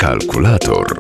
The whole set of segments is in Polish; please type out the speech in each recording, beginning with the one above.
Kalkulator.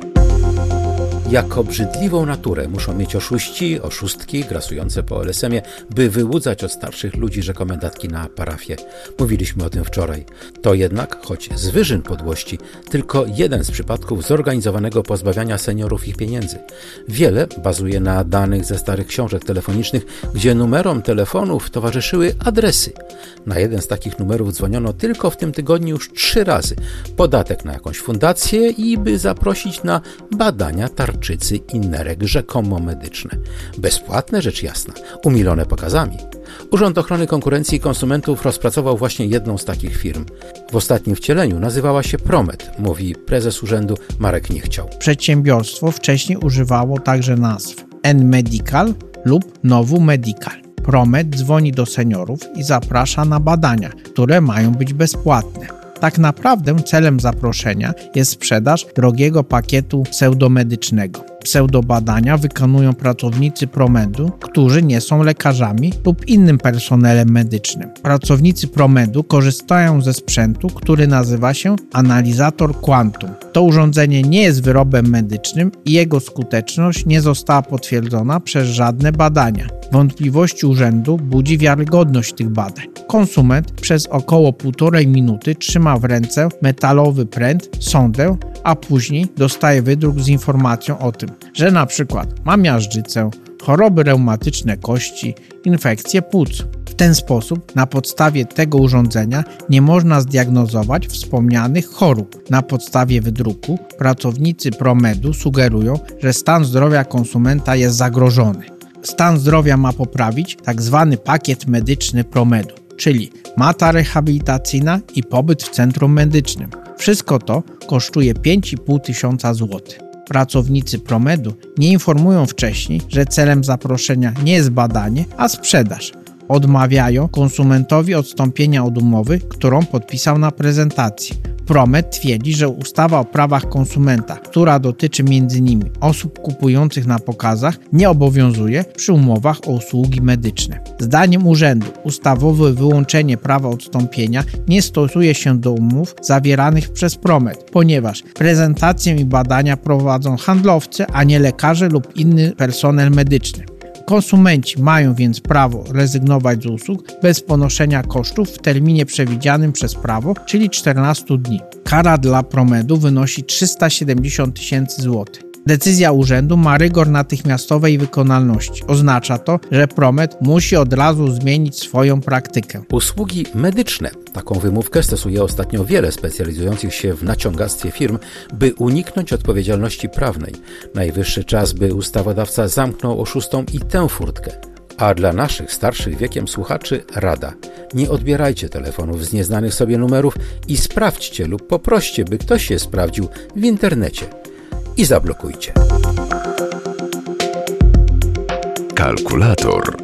Jak obrzydliwą naturę muszą mieć oszuści, oszustki grasujące po LSM-ie, by wyłudzać od starszych ludzi rzekome datki na parafię. Mówiliśmy o tym wczoraj. To jednak, choć z wyżyn podłości, tylko jeden z przypadków zorganizowanego pozbawiania seniorów ich pieniędzy. Wiele bazuje na danych ze starych książek telefonicznych, gdzie numerom telefonów towarzyszyły adresy. Na jeden z takich numerów dzwoniono tylko w tym tygodniu już 3 razy. Podatek na jakąś fundację i by zaprosić na badania tarczycy i nerek rzekomo medyczne. Bezpłatne, rzecz jasna, umilone pokazami. Urząd Ochrony Konkurencji i Konsumentów rozpracował właśnie jedną z takich firm. W ostatnim wcieleniu nazywała się Promed, mówi prezes urzędu Marek Niechciał. Przedsiębiorstwo wcześniej używało także nazw N-Medical lub Nowu Medical. Promed dzwoni do seniorów i zaprasza na badania, które mają być bezpłatne. Tak naprawdę celem zaproszenia jest sprzedaż drogiego pakietu pseudomedycznego. Pseudobadania wykonują pracownicy Promedu, którzy nie są lekarzami lub innym personelem medycznym. Pracownicy Promedu korzystają ze sprzętu, który nazywa się analizator Quantum. To urządzenie nie jest wyrobem medycznym i jego skuteczność nie została potwierdzona przez żadne badania. Wątpliwości urzędu budzi wiarygodność tych badań. Konsument przez około 1,5 minuty trzyma w ręce metalowy pręt, sondę, a później dostaje wydruk z informacją o tym, że na przykład ma miażdżycę, choroby reumatyczne kości, infekcje płuc. W ten sposób na podstawie tego urządzenia nie można zdiagnozować wspomnianych chorób. Na podstawie wydruku pracownicy Promedu sugerują, że stan zdrowia konsumenta jest zagrożony. Stan zdrowia ma poprawić tzw. pakiet medyczny Promedu, czyli mata rehabilitacyjna i pobyt w centrum medycznym. Wszystko to kosztuje 5,5 tysiąca złotych. Pracownicy Promedu nie informują wcześniej, że celem zaproszenia nie jest badanie, a sprzedaż. Odmawiają konsumentowi odstąpienia od umowy, którą podpisał na prezentacji. Promed twierdzi, że ustawa o prawach konsumenta, która dotyczy m.in. osób kupujących na pokazach, nie obowiązuje przy umowach o usługi medyczne. Zdaniem urzędu ustawowe wyłączenie prawa odstąpienia nie stosuje się do umów zawieranych przez Promed, ponieważ prezentację i badania prowadzą handlowcy, a nie lekarze lub inny personel medyczny. Konsumenci mają więc prawo rezygnować z usług bez ponoszenia kosztów w terminie przewidzianym przez prawo, czyli 14 dni. Kara dla Promedu wynosi 370 tysięcy złotych. Decyzja urzędu ma rygor natychmiastowej wykonalności. Oznacza to, że Promed musi od razu zmienić swoją praktykę. Usługi medyczne. Taką wymówkę stosuje ostatnio wiele specjalizujących się w naciągactwie firm, by uniknąć odpowiedzialności prawnej. Najwyższy czas, by ustawodawca zamknął oszustom i tę furtkę. A dla naszych starszych wiekiem słuchaczy rada. Nie odbierajcie telefonów z nieznanych sobie numerów i sprawdźcie lub poproście, by ktoś je sprawdził w internecie. I zablokujcie. Kalkulator.